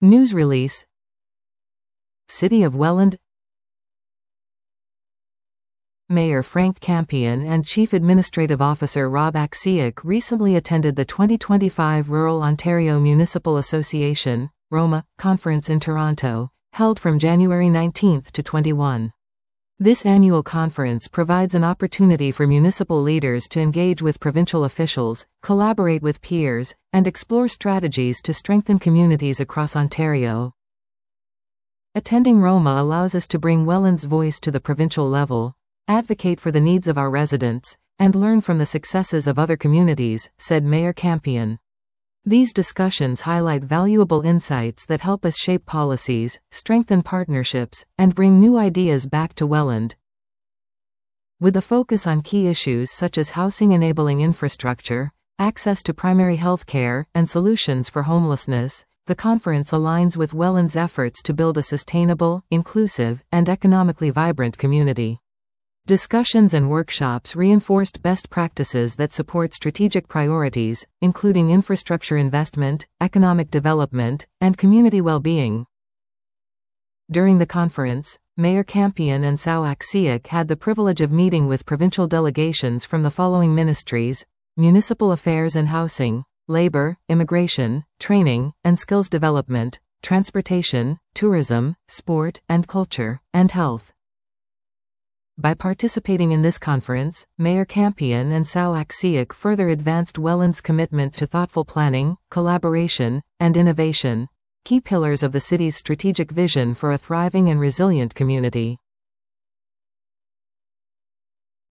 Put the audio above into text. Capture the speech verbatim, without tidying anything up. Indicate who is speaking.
Speaker 1: News release. City of Welland. Mayor Frank Campion and Chief Administrative Officer Rob Aksiak recently attended the twenty twenty-five Rural Ontario Municipal Association (ROMA) conference in Toronto, held from January nineteenth to twenty-first. This annual conference provides an opportunity for municipal leaders to engage with provincial officials, collaborate with peers, and explore strategies to strengthen communities across Ontario. Attending ROMA allows us to bring Welland's voice to the provincial level, advocate for the needs of our residents, and learn from the successes of other communities, said Mayor Campion. These discussions highlight valuable insights that help us shape policies, strengthen partnerships, and bring new ideas back to Welland. With a focus on key issues such as housing-enabling infrastructure, access to primary health care, and solutions for homelessness, the conference aligns with Welland's efforts to build a sustainable, inclusive, and economically vibrant community. Discussions and workshops reinforced best practices that support strategic priorities, including infrastructure investment, economic development, and community well-being. During the conference, Mayor Campion and Sao Aksiak had the privilege of meeting with provincial delegations from the following ministries: Municipal Affairs and Housing, Labor, Immigration, Training, and Skills Development, Transportation, Tourism, Sport and Culture, and Health. By participating in this conference, Mayor Campion and Sao Aksiak further advanced Welland's commitment to thoughtful planning, collaboration, and innovation, key pillars of the city's strategic vision for a thriving and resilient community.